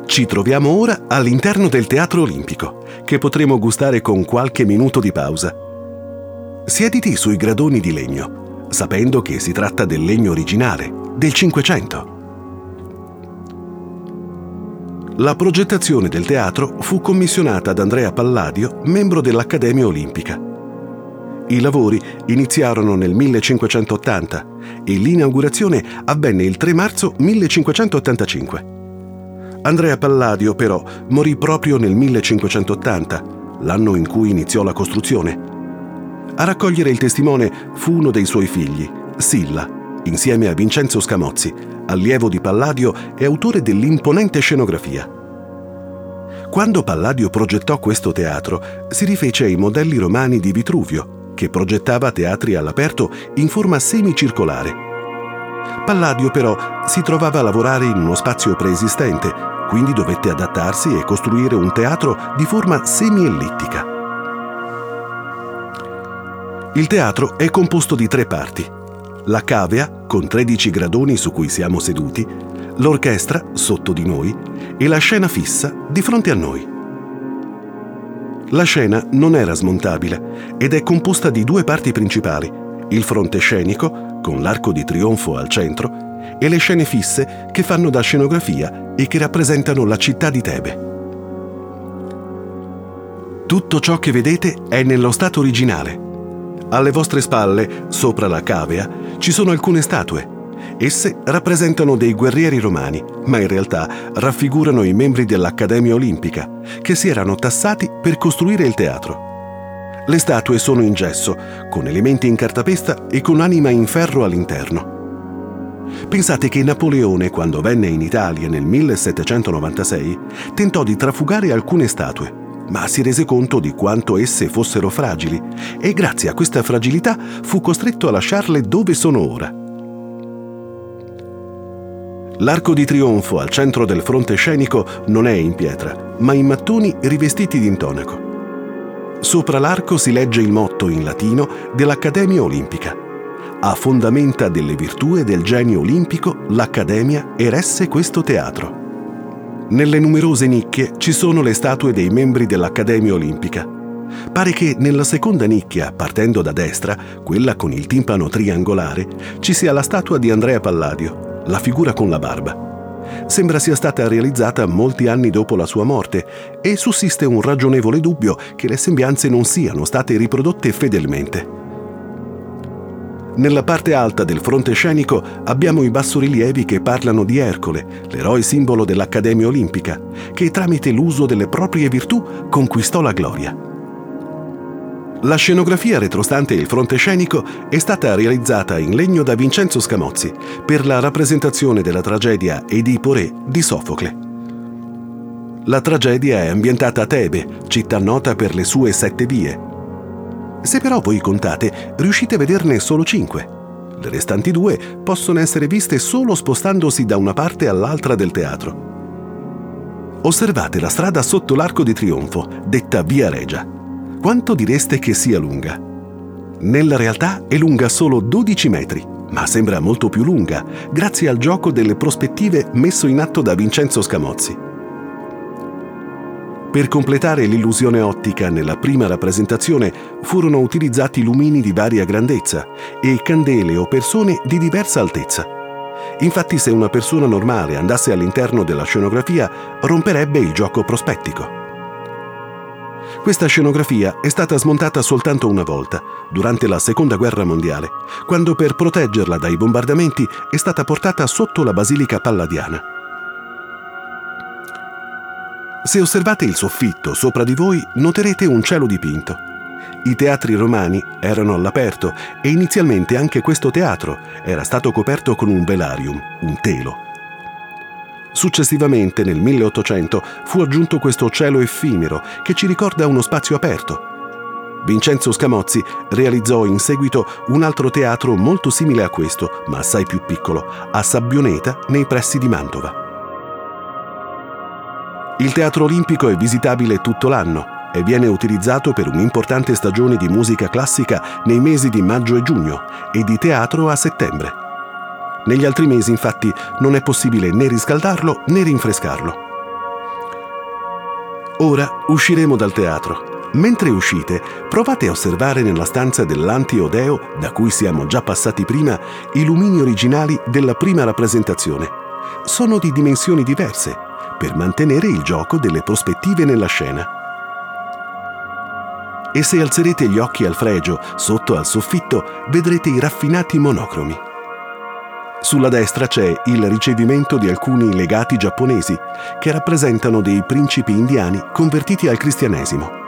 Ci troviamo ora all'interno del Teatro Olimpico, che potremo gustare con qualche minuto di pausa. Siediti sui gradoni di legno, sapendo che si tratta del legno originale, del Cinquecento. La progettazione del teatro fu commissionata da Andrea Palladio, membro dell'Accademia Olimpica. I lavori iniziarono nel 1580 e l'inaugurazione avvenne il 3 marzo 1585. Andrea Palladio, però, morì proprio nel 1580, l'anno in cui iniziò la costruzione. A raccogliere il testimone fu uno dei suoi figli, Silla, insieme a Vincenzo Scamozzi, allievo di Palladio e autore dell'imponente scenografia. Quando Palladio progettò questo teatro, si rifece ai modelli romani di Vitruvio, che progettava teatri all'aperto in forma semicircolare. Palladio però si trovava a lavorare in uno spazio preesistente, quindi dovette adattarsi e costruire un teatro di forma semi-ellittica. Il teatro è composto di 3 parti: la cavea, con 13 gradoni su cui siamo seduti, l'orchestra, sotto di noi, e la scena fissa di fronte a noi. La scena non era smontabile ed è composta di 2 parti principali: il fronte scenico, con l'arco di trionfo al centro, e le scene fisse che fanno da scenografia e che rappresentano la città di Tebe. Tutto ciò che vedete è nello stato originale. Alle vostre spalle, sopra la cavea, ci sono alcune statue. Esse rappresentano dei guerrieri romani, ma in realtà raffigurano i membri dell'Accademia Olimpica, che si erano tassati per costruire il teatro. Le statue sono in gesso, con elementi in cartapesta e con anima in ferro all'interno. Pensate che Napoleone, quando venne in Italia nel 1796, tentò di trafugare alcune statue, ma si rese conto di quanto esse fossero fragili e grazie a questa fragilità fu costretto a lasciarle dove sono ora. L'arco di trionfo al centro del fronte scenico non è in pietra, ma in mattoni rivestiti di intonaco. Sopra l'arco si legge il motto in latino dell'Accademia Olimpica: a fondamenta delle virtù e del genio olimpico, l'Accademia eresse questo teatro. Nelle numerose nicchie ci sono le statue dei membri dell'Accademia Olimpica. Pare che nella seconda nicchia, partendo da destra, quella con il timpano triangolare, ci sia la statua di Andrea Palladio, la figura con la barba. Sembra sia stata realizzata molti anni dopo la sua morte e sussiste un ragionevole dubbio che le sembianze non siano state riprodotte fedelmente. Nella parte alta del fronte scenico abbiamo i bassorilievi che parlano di Ercole, l'eroe simbolo dell'Accademia Olimpica, che tramite l'uso delle proprie virtù conquistò la gloria. La scenografia retrostante il fronte scenico è stata realizzata in legno da Vincenzo Scamozzi per la rappresentazione della tragedia Edipo Re di Sofocle. La tragedia è ambientata a Tebe, città nota per le sue 7 vie. Se però voi contate, riuscite a vederne solo 5. Le restanti 2 possono essere viste solo spostandosi da una parte all'altra del teatro. Osservate la strada sotto l'Arco di Trionfo, detta Via Regia. Quanto direste che sia lunga? Nella realtà è lunga solo 12 metri, ma sembra molto più lunga, grazie al gioco delle prospettive messo in atto da Vincenzo Scamozzi. Per completare l'illusione ottica nella prima rappresentazione furono utilizzati lumini di varia grandezza e candele o persone di diversa altezza. Infatti, se una persona normale andasse all'interno della scenografia, romperebbe il gioco prospettico. Questa scenografia è stata smontata soltanto una volta, durante la Seconda Guerra Mondiale, quando per proteggerla dai bombardamenti è stata portata sotto la Basilica Palladiana. Se osservate il soffitto sopra di voi, noterete un cielo dipinto. I teatri romani erano all'aperto e inizialmente anche questo teatro era stato coperto con un velarium, un telo. Successivamente, nel 1800, fu aggiunto questo cielo effimero che ci ricorda uno spazio aperto. Vincenzo Scamozzi realizzò in seguito un altro teatro molto simile a questo, ma assai più piccolo, a Sabbioneta, nei pressi di Mantova. Il Teatro Olimpico è visitabile tutto l'anno e viene utilizzato per un'importante stagione di musica classica nei mesi di maggio e giugno e di teatro a settembre. Negli altri mesi, infatti, non è possibile né riscaldarlo né rinfrescarlo. Ora usciremo dal teatro. Mentre uscite, provate a osservare nella stanza dell'Anti-Odeo, da cui siamo già passati prima, i lumini originali della prima rappresentazione. Sono di dimensioni diverse, per mantenere il gioco delle prospettive nella scena. E se alzerete gli occhi al fregio, sotto al soffitto, vedrete i raffinati monocromi. Sulla destra c'è il ricevimento di alcuni legati giapponesi, che rappresentano dei principi indiani convertiti al cristianesimo.